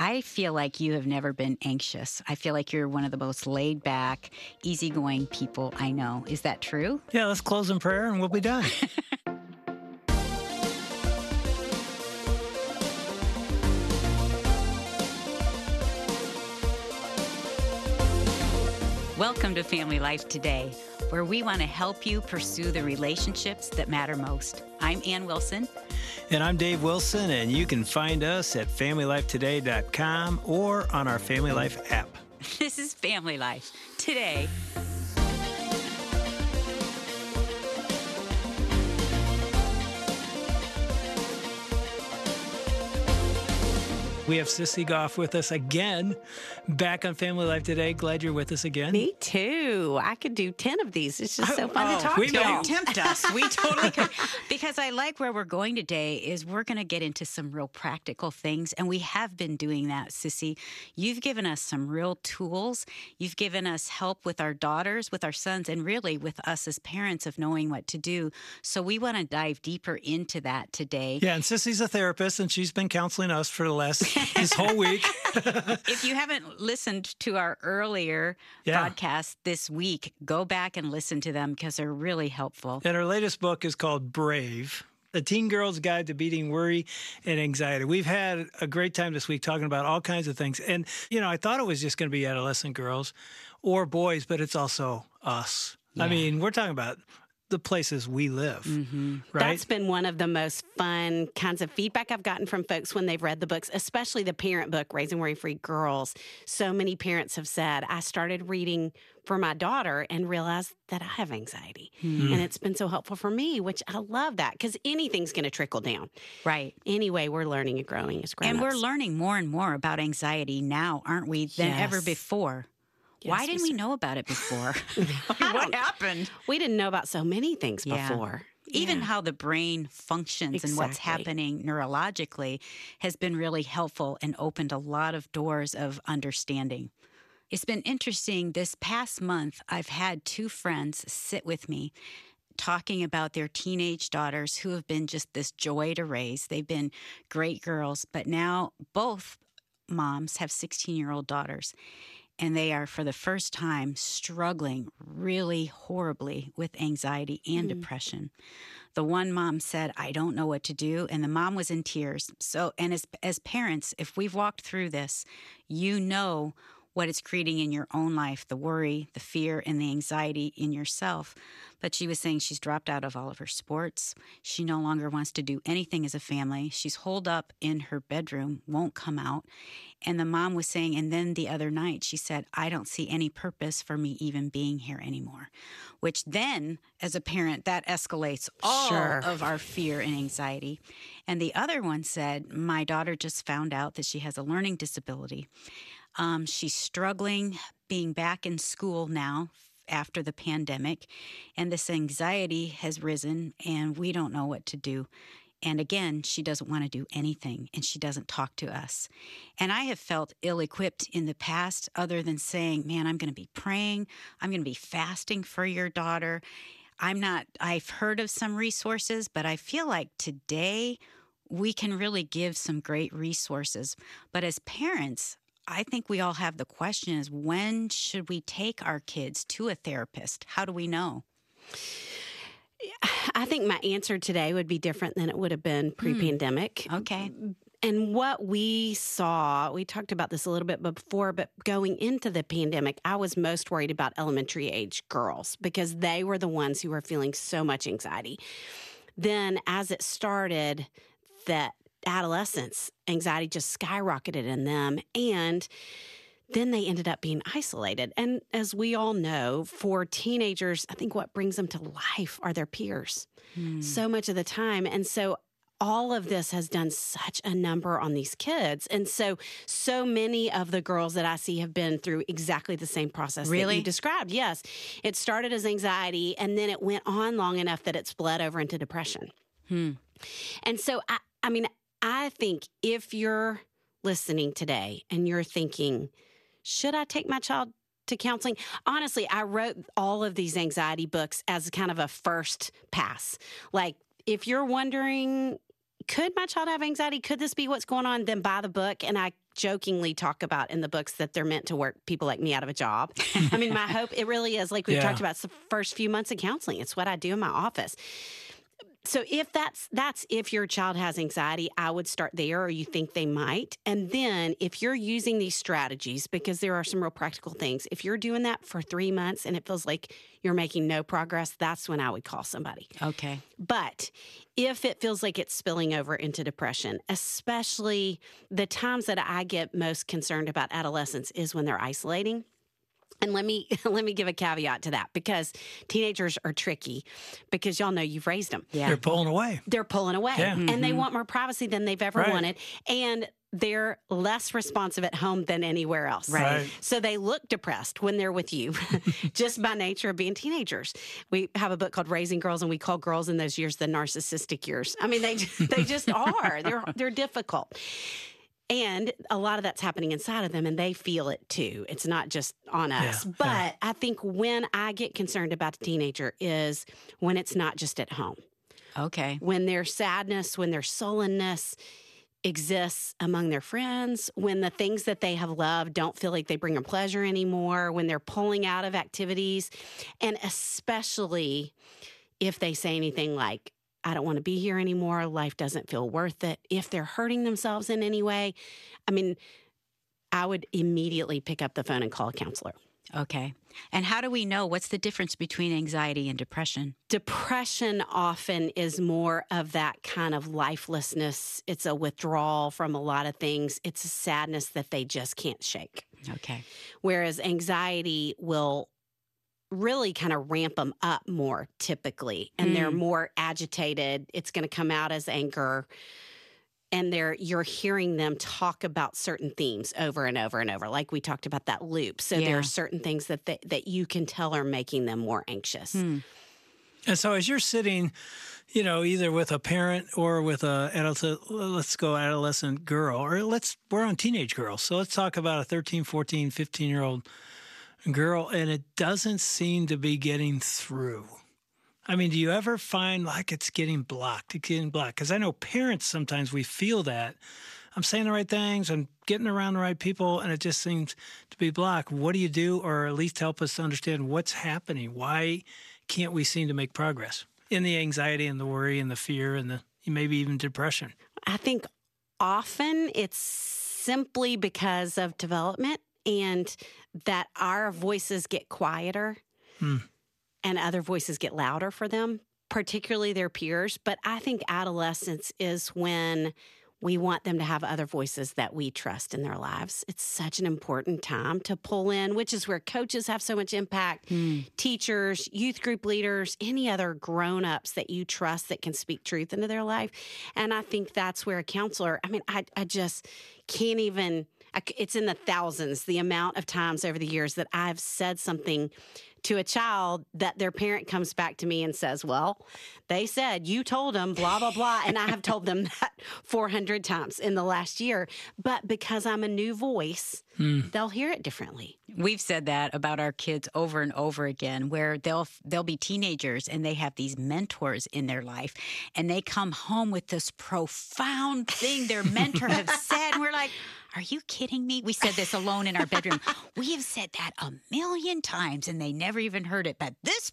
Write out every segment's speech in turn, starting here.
I feel like you have never been anxious. I feel like you're one of the most laid back, easygoing people I know. Is that true? Yeah, let's close in prayer and we'll be done. Welcome to Family Life Today, where we want to help you pursue the relationships that matter most. I'm Ann Wilson. And I'm Dave Wilson, and you can find us at FamilyLifeToday.com or on our Family Life app. This is Family Life Today. We have Sissy Goff with us again, back on Family Life Today. Glad you're with us again. Me too. I could do 10 of these. It's just so fun to talk to Don't y'all. tempt us. We totally could. Because I like where we're going today is we're going to get into some real practical things, and we have been doing that, Sissy. You've given us some real tools. You've given us help with our daughters, with our sons, and really with us as parents of knowing what to do. So we want to dive deeper into that today. Yeah, and Sissy's a therapist, and she's been counseling us for the last this whole week. If you haven't listened to our earlier podcast this week, go back and listen to them because they're really helpful. And her latest book is called Brave, A Teen Girl's Guide to Beating Worry and Anxiety. We've had a great time this week talking about all kinds of things. And, you know, I thought it was just going to be adolescent girls or boys, but it's also us. Yeah. I mean, we're talking about the places we live, right? That's been one of the most fun kinds of feedback I've gotten from folks when they've read the books, especially the parent book, Raising Worry-Free Girls. So many parents have said, I started reading for my daughter and realized that I have anxiety. And it's been so helpful for me, which I love that because anything's going to trickle down. Right. Anyway, we're learning and growing as grown-ups. And we're learning more and more about anxiety now, aren't we, than ever before. Yes, why didn't we know about it before? What happened? We didn't know about so many things before. Even how the brain functions and what's happening neurologically has been really helpful and opened a lot of doors of understanding. It's been interesting. This past month, I've had two friends sit with me talking about their teenage daughters who have been just this joy to raise. They've been great girls, but now both moms have 16-year-old daughters. And they are, for the first time, struggling really horribly with anxiety and depression. The one mom said, I don't know what to do. And the mom was in tears. So, and as parents, if we've walked through this, you know what it's creating in your own life, the worry, the fear, and the anxiety in yourself. But she was saying she's dropped out of all of her sports. She no longer wants to do anything as a family. She's holed up in her bedroom, won't come out. And the mom was saying, and then the other night, she said, I don't see any purpose for me even being here anymore. Which then, as a parent, that escalates all of our fear and anxiety. And the other one said, my daughter just found out that she has a learning disability. She's struggling being back in school now after the pandemic, and this anxiety has risen, and we don't know what to do. And again, she doesn't want to do anything, and she doesn't talk to us. And I have felt ill-equipped in the past other than saying, man, I'm going to be praying. I'm going to be fasting for your daughter. I've heard of some resources, but I feel like today we can really give some great resources. But as parents, I think we all have the question is, when should we take our kids to a therapist? How do we know? I think my answer today would be different than it would have been pre-pandemic. Okay. And what we saw, we talked about this a little bit before, but going into the pandemic, I was most worried about elementary age girls because they were the ones who were feeling so much anxiety. Then as it started, that adolescence anxiety just skyrocketed in them, and then they ended up being isolated. And as we all know, for teenagers, I think what brings them to life are their peers so much of the time. And so all of this has done such a number on these kids. And so many of the girls that I see have been through exactly the same process that you described. Yes. It started as anxiety, and then it went on long enough that it's bled over into depression. And so, I think if you're listening today and you're thinking, should I take my child to counseling? Honestly, I wrote all of these anxiety books as kind of a first pass. Like, if you're wondering, could my child have anxiety? Could this be what's going on? Then buy the book. And I jokingly talk about in the books that they're meant to work people like me out of a job. I mean, my hope, it really is, like we've talked about, it's the first few months of counseling. It's what I do in my office. So if that's if your child has anxiety, I would start there, or you think they might. And then if you're using these strategies, because there are some real practical things, if you're doing that for 3 months and it feels like you're making no progress, that's when I would call somebody. Okay. But if it feels like it's spilling over into depression, especially the times that I get most concerned about adolescents is when they're isolating. And let me give a caveat to that, because teenagers are tricky, because y'all know you've raised them. Yeah. They're pulling away. Yeah. And they want more privacy than they've ever wanted. And they're less responsive at home than anywhere else. Right. So they look depressed when they're with you, just by nature of being teenagers. We have a book called Raising Girls, and we call girls in those years the narcissistic years. I mean, they just are. They're difficult. And a lot of that's happening inside of them, and they feel it too. It's not just on us. Yeah, but I think when I get concerned about the teenager is when it's not just at home. Okay. When their sadness, when their sullenness exists among their friends, when the things that they have loved don't feel like they bring them pleasure anymore, when they're pulling out of activities, and especially if they say anything like, I don't want to be here anymore. Life doesn't feel worth it. If they're hurting themselves in any way, I mean, I would immediately pick up the phone and call a counselor. Okay. And how do we know what's the difference between anxiety and depression? Depression often is more of that kind of lifelessness. It's a withdrawal from a lot of things. It's a sadness that they just can't shake. Okay. Whereas anxiety will really kind of ramp them up more typically, and they're more agitated. It's going to come out as anger, and you're hearing them talk about certain themes over and over and over, like we talked about that loop. So there are certain things that you can tell are making them more anxious. And so as you're sitting, either with a parent or with adolescent girl, or we're on teenage girls. So let's talk about a 13, 14, 15-year-old girl, and it doesn't seem to be getting through. I mean, do you ever find like it's getting blocked? Because I know parents, sometimes we feel that. I'm saying the right things, I'm getting around the right people, and it just seems to be blocked. What do you do, or at least help us to understand what's happening? Why can't we seem to make progress in the anxiety and the worry and the fear and the maybe even depression? I think often it's simply because of development, and that our voices get quieter and other voices get louder for them, particularly their peers. But I think adolescence is when we want them to have other voices that we trust in their lives. It's such an important time to pull in, which is where coaches have so much impact, teachers, youth group leaders, any other grown-ups that you trust that can speak truth into their life. And I think that's where a counselor, I just can't even... It's in the thousands, the amount of times over the years that I've said something to a child that their parent comes back to me and says, well, they said you told them blah, blah, blah. And I have told them that 400 times in the last year. But because I'm a new voice, they'll hear it differently. We've said that about our kids over and over again, where they'll be teenagers and they have these mentors in their life, and they come home with this profound thing their mentor has said. And we're like, are you kidding me? We said this alone in our bedroom. We have said that 1,000,000 times, and they never even heard it. But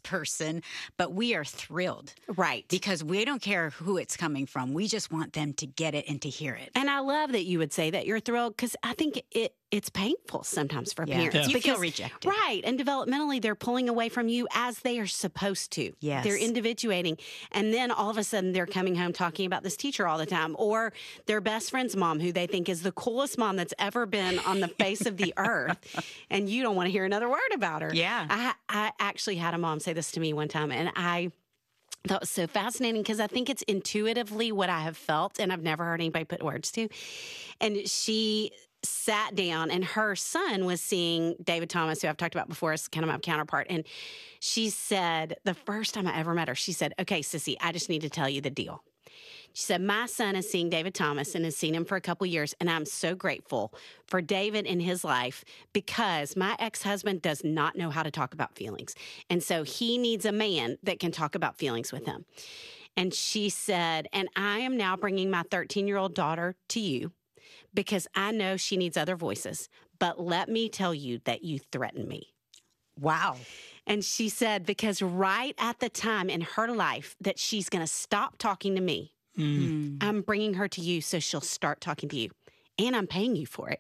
we are thrilled. Right. Because we don't care who it's coming from. We just want them to get it and to hear it. And I love that you would say that you're thrilled, because I think it's painful sometimes for parents. You feel rejected. Right. And developmentally, they're pulling away from you as they are supposed to. Yes. They're individuating. And then all of a sudden, they're coming home talking about this teacher all the time, or their best friend's mom, who they think is the coolest mom that's ever been on the face of the earth. And you don't want to hear another word about her. Yeah. I actually had a mom say this to me one time, and I thought it was so fascinating, because I think it's intuitively what I have felt, and I've never heard anybody put words to. And she sat down, and her son was seeing David Thomas, who I've talked about before, as kind of my counterpart. And she said, the first time I ever met her, she said, okay, Sissy, I just need to tell you the deal. She said, my son is seeing David Thomas and has seen him for a couple years, and I'm so grateful for David in his life, because my ex-husband does not know how to talk about feelings. And so he needs a man that can talk about feelings with him. And she said, and I am now bringing my 13-year-old daughter to you because I know she needs other voices. But let me tell you that you threaten me. Wow. And she said, because right at the time in her life that she's going to stop talking to me, I'm bringing her to you so she'll start talking to you. And I'm paying you for it.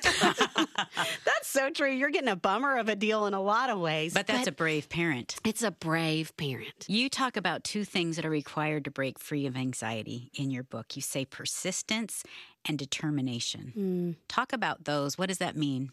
That's so true. You're getting a bummer of a deal in a lot of ways. But that's a brave parent. It's a brave parent. You talk about 2 things that are required to break free of anxiety in your book. You say persistence and determination. Talk about those. What does that mean?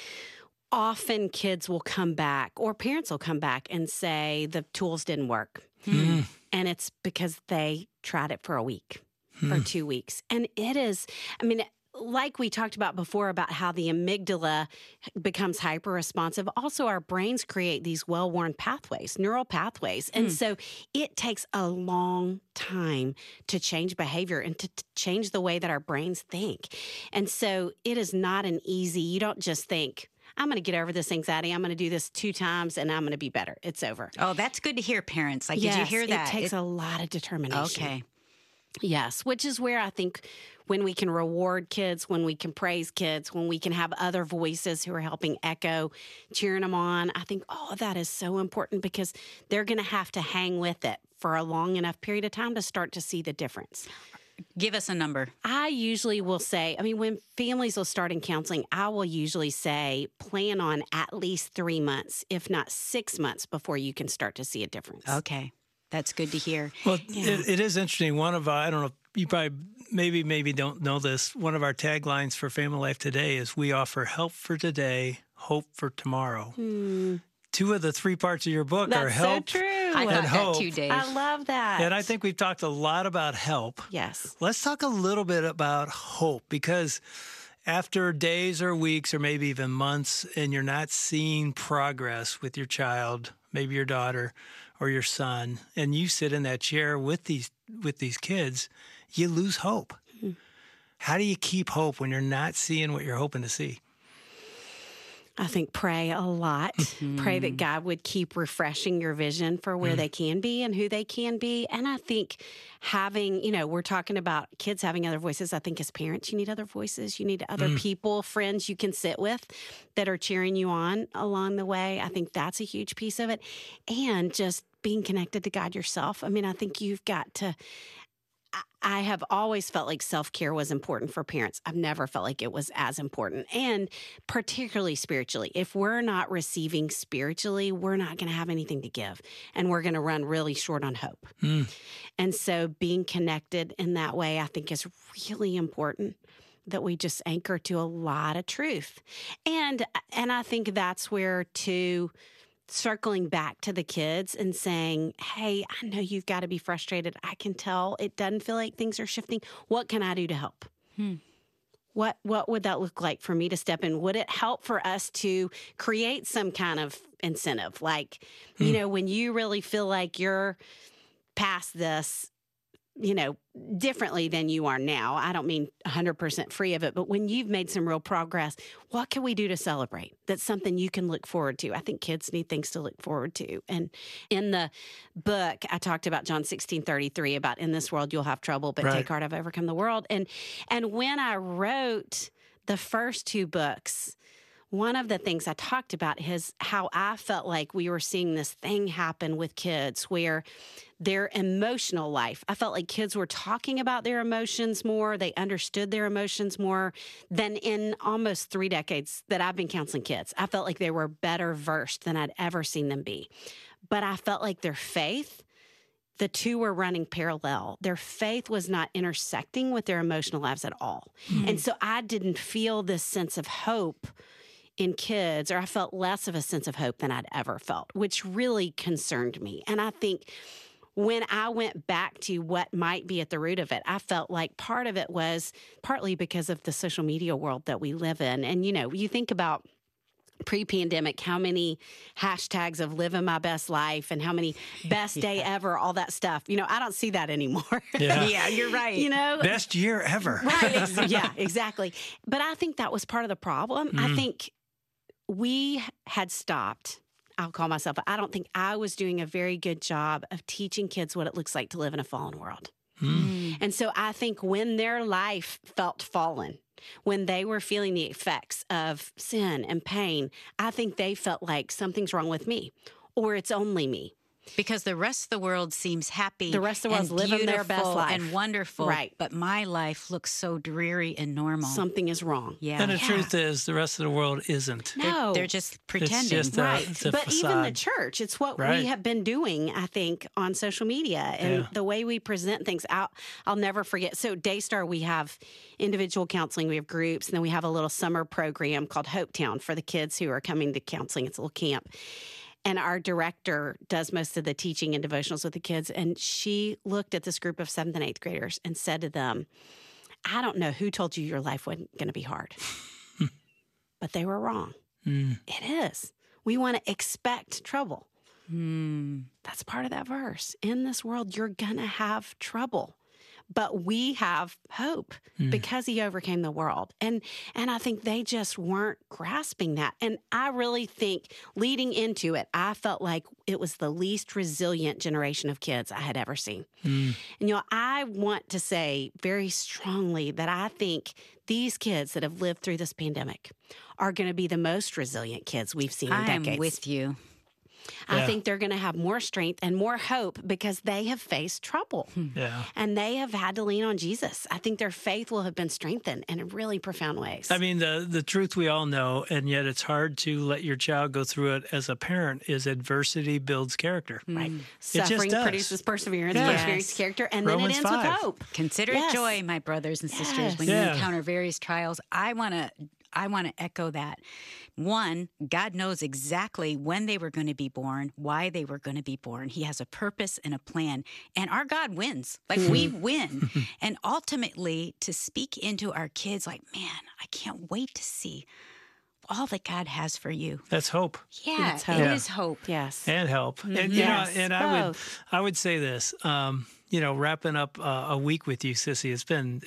Often kids will come back, or parents will come back and say the tools didn't work. And it's because they tried it for a week or 2 weeks. And it is, I mean, like we talked about before about how the amygdala becomes hyper-responsive, also our brains create these well-worn pathways, neural pathways. And so it takes a long time to change behavior and to change the way that our brains think. And so it is not an easy, you don't just think, I'm going to get over this anxiety. I'm going to do this 2 times and I'm going to be better. It's over. Oh, that's good to hear, parents. Like, yes, did you hear that? It takes a lot of determination. Okay. Yes, which is where I think when we can reward kids, when we can praise kids, when we can have other voices who are helping echo, cheering them on, I think all of that is so important because they're going to have to hang with it for a long enough period of time to start to see the difference. Give us a number. I usually will say, I mean, when families will start in counseling, I will usually say plan on at least 3 months, if not 6 months before you can start to see a difference. Okay. That's good to hear. Well, it is interesting. One of, I don't know, you probably maybe don't know this. One of our taglines for Family Life Today is we offer help for today, hope for tomorrow. 2 of the 3 parts of your book are help so true. I and thought hope. that too, Dave. I love that. And I think we've talked a lot about help. Yes. Let's talk a little bit about hope, because after days or weeks or maybe even months and you're not seeing progress with your child, maybe your daughter or your son, and you sit in that chair with these kids, you lose hope. How do you keep hope when you're not seeing what you're hoping to see? I think pray a lot. Pray that God would keep refreshing your vision for where they can be and who they can be. And I think having, we're talking about kids having other voices. I think as parents, you need other voices. You need other people, friends you can sit with that are cheering you on along the way. I think that's a huge piece of it. And just being connected to God yourself. I mean, I think you've got to... I have always felt like self-care was important for parents. I've never felt like it was as important, and particularly spiritually. If we're not receiving spiritually, we're not going to have anything to give, and we're going to run really short on hope. And so being connected in that way, I think, is really important, that we just anchor to a lot of truth. And I think that's where, too, circling back to the kids and saying, hey, I know you've got to be frustrated. I can tell it doesn't feel like things are shifting. What can I do to help? What would that look like for me to step in? Would it help for us to create some kind of incentive? Like, when you really feel like you're past this, differently than you are now. I don't mean 100% free of it, but when you've made some real progress, what can we do to celebrate? That's something you can look forward to. I think kids need things to look forward to. And in the book, I talked about John 16:33 about in this world you'll have trouble, but take heart, I've overcome the world. And when I wrote the first 2 books, one of the things I talked about is how I felt like we were seeing this thing happen with kids where their emotional life, I felt like kids were talking about their emotions more. They understood their emotions more than in almost 3 decades that I've been counseling kids. I felt like they were better versed than I'd ever seen them be. But I felt like their faith, the 2 were running parallel. Their faith was not intersecting with their emotional lives at all. And so I didn't feel this sense of hope in kids, or I felt less of a sense of hope than I'd ever felt, which really concerned me. And I think when I went back to what might be at the root of it, I felt like part of it was partly because of the social media world that we live in. And, you think about pre-pandemic, how many hashtags of living my best life and how many best day ever, all that stuff. I don't see that anymore. Yeah, you're right. Best year ever. Right. Yeah, exactly. But I think that was part of the problem. I think we had stopped. I'll call myself, I don't think I was doing a very good job of teaching kids what it looks like to live in a fallen world. And so I think when their life felt fallen, when they were feeling the effects of sin and pain, I think they felt like something's wrong with me, or it's only me. Because the rest of the world seems happy. The rest of the world's living their best life. And wonderful. Right. But my life looks so dreary and normal. Something is wrong. Yeah. And the truth is, the rest of the world isn't. No. They're just pretending. It's just Right. a But facade. even the church, it's what we have been doing, I think, on social media and the way we present things out. I'll never forget. So Daystar, we have individual counseling, we have groups, and then we have a little summer program called Hope Town for the kids who are coming to counseling. It's a little camp. And our director does most of the teaching and devotionals with the kids. And she looked at this group of 7th and 8th graders and said to them, I don't know who told you your life wasn't going to be hard, but they were wrong. It is. We want to expect trouble. That's part of that verse. In this world, you're going to have trouble. But we have hope because he overcame the world. And I think they just weren't grasping that. And I really think leading into it, I felt like it was the least resilient generation of kids I had ever seen. And, I want to say very strongly that I think these kids that have lived through this pandemic are going to be the most resilient kids we've seen in decades. I'm with you. I think they're going to have more strength and more hope because they have faced trouble. And they have had to lean on Jesus. I think their faith will have been strengthened in really profound ways. I mean, the truth we all know, and yet it's hard to let your child go through it as a parent, is adversity builds character. Right. It Suffering just produces perseverance, Yes. perseverance, character, and Romans then it ends 5. with hope. Consider it joy, my brothers and sisters, when you encounter various trials. I want to echo that. One, God knows exactly when they were going to be born, why they were going to be born. He has a purpose and a plan. And our God wins. Like, we win. And ultimately, to speak into our kids like, man, I can't wait to see all that God has for you. That's hope. Yeah, It's hope. it is hope. Yes. And help. And Yes, and I would say this. Wrapping up a week with you, Sissy, it's been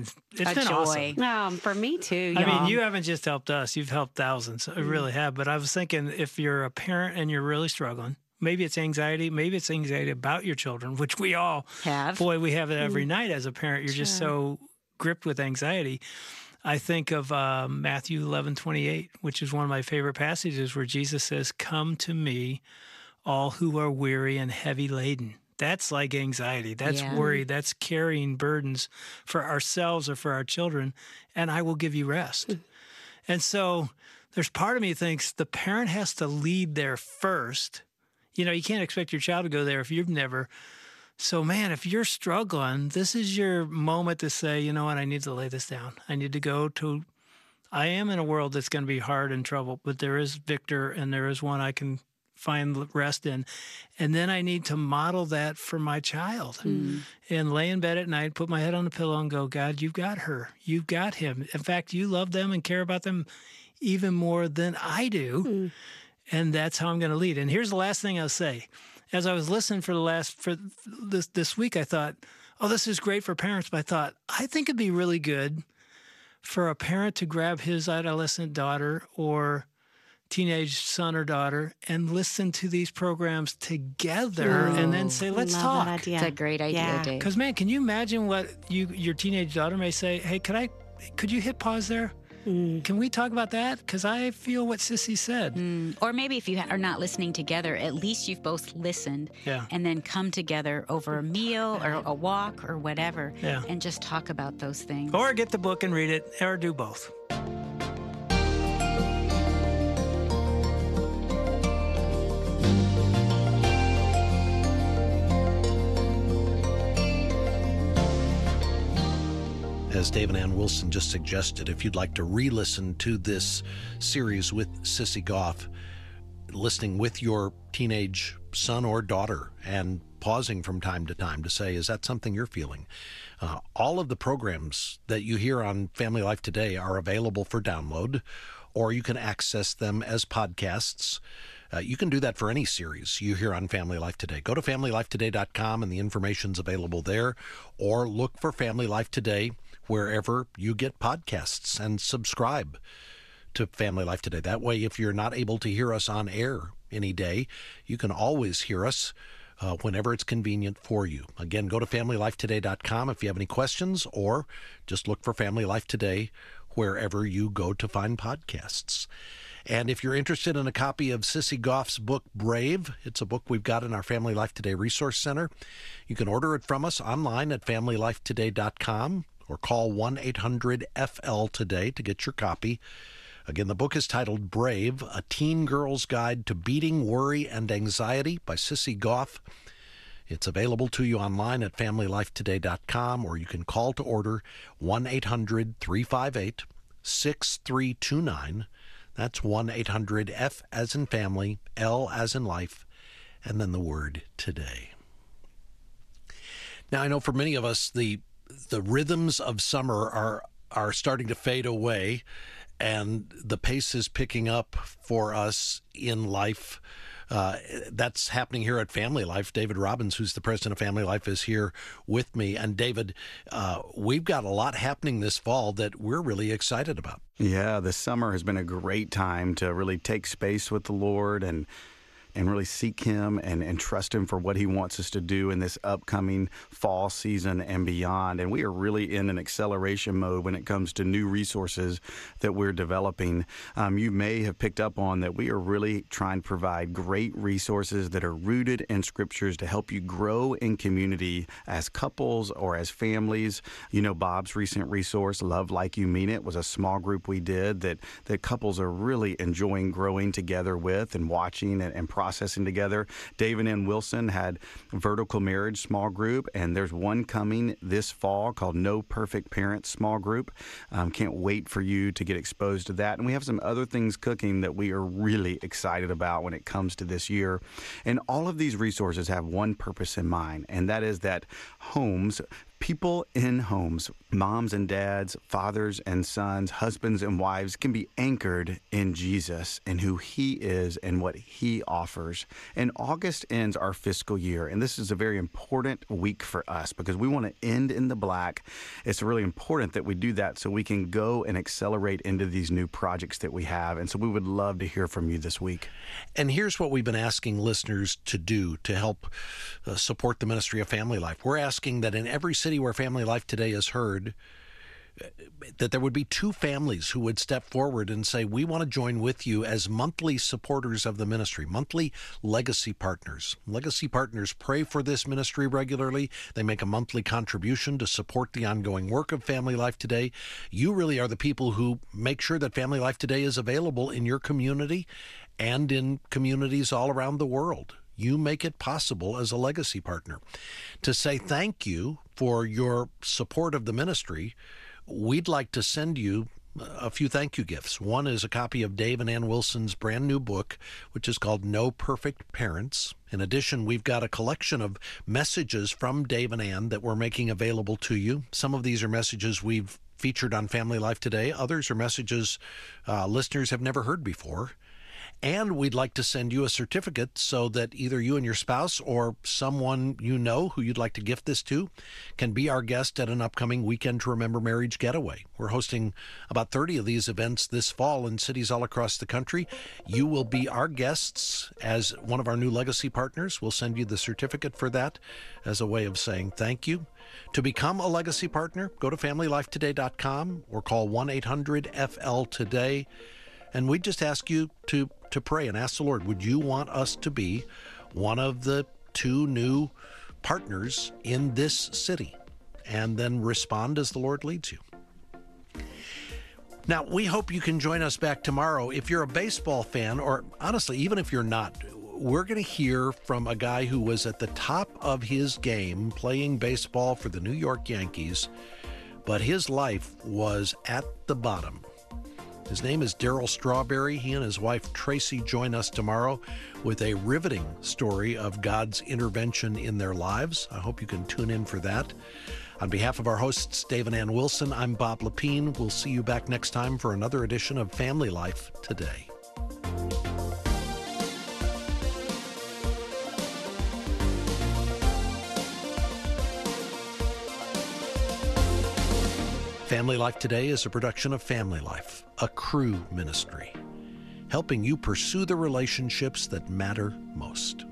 joy. awesome. For me too, y'all. I mean, you haven't just helped us; you've helped thousands. I really have. But I was thinking, if you're a parent and you're really struggling, maybe it's anxiety about your children, which we all have. Boy, we have it every night as a parent. You're just so gripped with anxiety. I think of Matthew 11:28, which is one of my favorite passages, where Jesus says, "Come to me, all who are weary and heavy laden." That's like anxiety. That's worry. That's carrying burdens for ourselves or for our children, and I will give you rest. And so there's part of me that thinks the parent has to lead there first. You can't expect your child to go there if you've never. So, man, if you're struggling, this is your moment to say, you know what, I need to lay this down. I need to go to, I am in a world that's going to be hard and trouble, but there is victor and there is one I can find rest in. And then I need to model that for my child and lay in bed at night, put my head on the pillow and go, God, you've got her. You've got him. In fact, you love them and care about them even more than I do. And that's how I'm going to lead. And here's the last thing I'll say. As I was listening for this week, I thought, oh, this is great for parents. But I think it'd be really good for a parent to grab his adolescent daughter or teenage son or daughter and listen to these programs together and then say, let's talk. That idea. It's a great idea, Dave. Because, man, can you imagine what your teenage daughter may say? Hey, could you hit pause there? Can we talk about that? Because I feel what Sissy said. Or maybe if you are not listening together, at least you've both listened and then come together over a meal or a walk or whatever and just talk about those things. Or get the book and read it, or do both. As Dave and Ann Wilson just suggested, if you'd like to re-listen to this series with Sissy Goff, listening with your teenage son or daughter and pausing from time to time to say, is that something you're feeling? All of the programs that you hear on Family Life Today are available for download, or you can access them as podcasts. You can do that for any series you hear on Family Life Today. Go to FamilyLifeToday.com and the information's available there, or look for Family Life Today wherever you get podcasts and subscribe to Family Life Today. That way, if you're not able to hear us on air any day. You can always hear us whenever it's convenient for you. Again, go to FamilyLifeToday.com if you have any questions, or just look for Family Life Today wherever you go to find podcasts. And if you're interested in a copy of Sissy Goff's book, Brave, it's a book we've got in our Family Life Today Resource Center. You can order it from us online at FamilyLifeToday.com or call 1-800-FL-TODAY to get your copy. Again, the book is titled Brave, A Teen Girl's Guide to Beating Worry and Anxiety by Sissy Goff. It's available to you online at FamilyLifeToday.com, or you can call to order 1-800-358-6329. That's 1-800-F as in family, L as in life, and then the word today. Now, I know for many of us, the rhythms of summer are starting to fade away, and the pace is picking up for us in life. That's happening here at Family Life. David Robbins, who's the president of Family Life, is here with me. And David, we've got a lot happening this fall that we're really excited about. Yeah, this summer has been a great time to really take space with the Lord and really seek Him and trust Him for what He wants us to do in this upcoming fall season and beyond. And we are really in an acceleration mode when it comes to new resources that we're developing. You may have picked up on that we are really trying to provide great resources that are rooted in Scriptures to help you grow in community as couples or as families. You know, Bob's recent resource, Love Like You Mean It, was a small group we did that couples are really enjoying growing together with and watching and processing together. Dave and Ann Wilson had Vertical Marriage small group, and there's one coming this fall called No Perfect Parents small group. Can't wait for you to get exposed to that. And we have some other things cooking that we are really excited about when it comes to this year. And all of these resources have one purpose in mind, and that is that people in homes, moms and dads, fathers and sons, husbands and wives, can be anchored in Jesus and who He is and what He offers. And August ends our fiscal year, and this is a very important week for us because we want to end in the black. It's really important that we do that so we can go and accelerate into these new projects that we have. And so we would love to hear from you this week. And here's what we've been asking listeners to do to help support the ministry of Family Life. We're asking that in every city where Family Life Today is heard, that there would be two families who would step forward and say, we want to join with you as monthly supporters of the ministry, monthly legacy partners. Legacy partners pray for this ministry regularly. They make a monthly contribution to support the ongoing work of Family Life Today. You really are the people who make sure that Family Life Today is available in your community and in communities all around the world. You make it possible as a legacy partner. To say thank you for your support of the ministry, we'd like to send you a few thank you gifts. One is a copy of Dave and Ann Wilson's brand new book, which is called No Perfect Parents. In addition, we've got a collection of messages from Dave and Ann that we're making available to you. Some of these are messages we've featured on Family Life Today. Others are messages listeners have never heard before. And we'd like to send you a certificate so that either you and your spouse or someone you know who you'd like to gift this to can be our guest at an upcoming Weekend to Remember Marriage getaway. We're hosting about 30 of these events this fall in cities all across the country. You will be our guests as one of our new legacy partners. We'll send you the certificate for that as a way of saying thank you. To become a legacy partner, go to FamilyLifeToday.com or call 1-800-FL-TODAY. And we just ask you to pray and ask the Lord, would you want us to be one of the two new partners in this city? And then respond as the Lord leads you. Now, we hope you can join us back tomorrow. If you're a baseball fan, or honestly, even if you're not, we're going to hear from a guy who was at the top of his game playing baseball for the New York Yankees, but his life was at the bottom. His name is Darryl Strawberry. He and his wife Tracy join us tomorrow with a riveting story of God's intervention in their lives. I hope you can tune in for that. On behalf of our hosts, Dave and Ann Wilson, I'm Bob Lepine. We'll see you back next time for another edition of Family Life Today. Family Life Today is a production of Family Life, a Cru ministry. helping you pursue the relationships that matter most.